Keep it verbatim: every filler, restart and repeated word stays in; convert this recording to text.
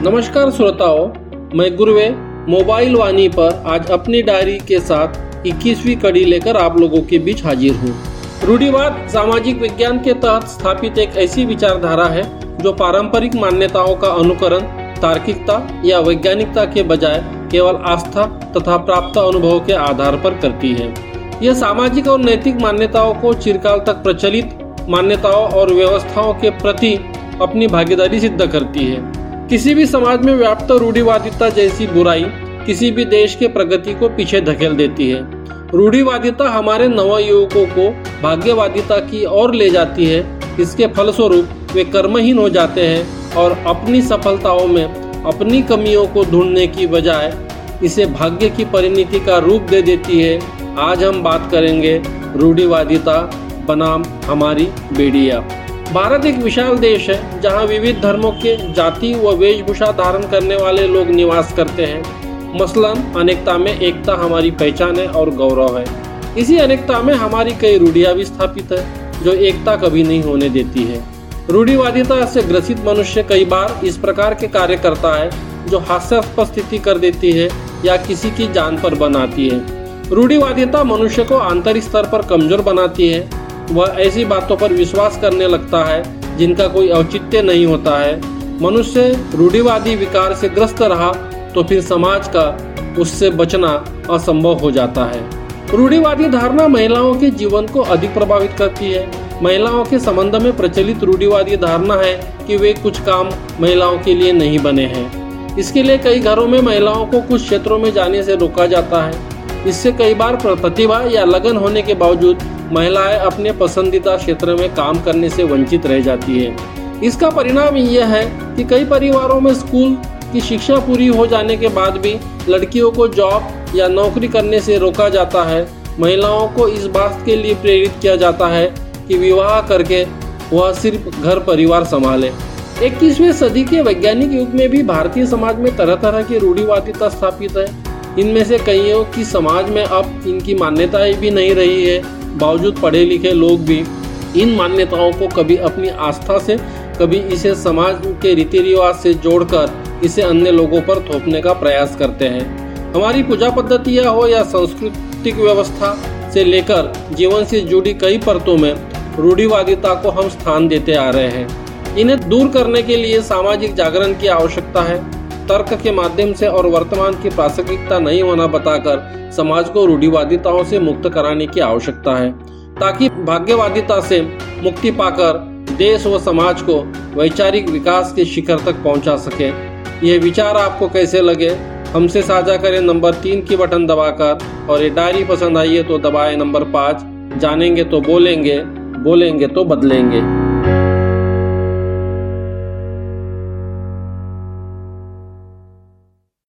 नमस्कार श्रोताओं, मैं गुरुवे मोबाइल वाणी पर आज अपनी डायरी के साथ इक्कीसवीं कड़ी लेकर आप लोगों के बीच हाजिर हूँ। रूढ़िवाद सामाजिक विज्ञान के तहत स्थापित एक ऐसी विचारधारा है जो पारंपरिक मान्यताओं का अनुकरण तार्किकता या वैज्ञानिकता के बजाय केवल आस्था तथा प्राप्त अनुभव के आधार पर करती है। यह सामाजिक और नैतिक मान्यताओं को चिरकाल तक प्रचलित मान्यताओं और व्यवस्थाओं के प्रति अपनी भागीदारी सिद्ध करती है। किसी भी समाज में व्याप्त रूढ़िवादिता जैसी बुराई किसी भी देश के प्रगति को पीछे धकेल देती है। रूढ़िवादिता हमारे नवयुवकों को भाग्यवादिता की ओर ले जाती है। इसके फलस्वरूप वे कर्महीन हो जाते हैं और अपनी सफलताओं में अपनी कमियों को ढूंढने की बजाय इसे भाग्य की परिणति का रूप दे देती है। आज हम बात करेंगे रूढ़िवादिता बनाम हमारी बेड़िया। भारत एक विशाल देश है जहां विविध धर्मों के जाति व वेशभूषा धारण करने वाले लोग निवास करते हैं। मसलन अनेकता में एकता हमारी पहचान है और गौरव है। इसी अनेकता में हमारी कई रूढ़ियां भी स्थापित है जो एकता कभी नहीं होने देती है। रूढ़िवादिता से ग्रसित मनुष्य कई बार इस प्रकार के कार्य करता है जो हास्यास्पद स्थिति कर देती है या किसी की जान पर बनाती है। रूढ़िवादिता मनुष्य को आंतरिक स्तर पर कमजोर बनाती है। वह ऐसी बातों पर विश्वास करने लगता है जिनका कोई औचित्य नहीं होता है। मनुष्य रूढ़िवादी विकार से ग्रस्त रहा तो फिर समाज का उससे बचना असंभव हो जाता है। रूढ़िवादी धारणा महिलाओं के जीवन को अधिक प्रभावित करती है। महिलाओं के संबंध में प्रचलित रूढ़िवादी धारणा है कि वे कुछ काम महिलाओं के लिए नहीं बने हैं। इसके लिए कई घरों में महिलाओं को कुछ क्षेत्रों में जाने से रोका जाता है। इससे कई बार प्रतिभा या लगन होने के बावजूद महिलाएं अपने पसंदीदा क्षेत्र में काम करने से वंचित रह जाती है। इसका परिणाम यह है कि कई परिवारों में स्कूल की शिक्षा पूरी हो जाने के बाद भी लड़कियों को जॉब या नौकरी करने से रोका जाता है। महिलाओं को इस बात के लिए प्रेरित किया जाता है कि विवाह करके वह सिर्फ घर परिवार संभाले। इक्कीसवीं सदी के वैज्ञानिक युग में भी भारतीय समाज में तरह तरह की रूढ़िवादिता स्थापित है। इनमें से कईयों की समाज में अब इनकी मान्यताएं भी नहीं रही है। बावजूद पढ़े लिखे लोग भी इन मान्यताओं को कभी अपनी आस्था से, कभी इसे समाज के रीति रिवाज से जोड़कर इसे अन्य लोगों पर थोपने का प्रयास करते हैं। हमारी पूजा पद्धतियां हो या सांस्कृतिक व्यवस्था से लेकर जीवन से जुड़ी कई परतों में रूढ़िवादिता को हम स्थान देते आ रहे हैं। इन्हें दूर करने के लिए सामाजिक जागरण की आवश्यकता है। तर्क के माध्यम से और वर्तमान की प्रासंगिकता नहीं होना बताकर समाज को रूढ़िवादिताओं से मुक्त कराने की आवश्यकता है, ताकि भाग्यवादिता से मुक्ति पाकर देश व समाज को वैचारिक विकास के शिखर तक पहुंचा सके। ये विचार आपको कैसे लगे हमसे साझा करें नंबर तीन की बटन दबाकर, और ये डायरी पसंद आई है तो दबाएं नंबर पाँच। जानेंगे तो बोलेंगे, बोलेंगे तो बदलेंगे।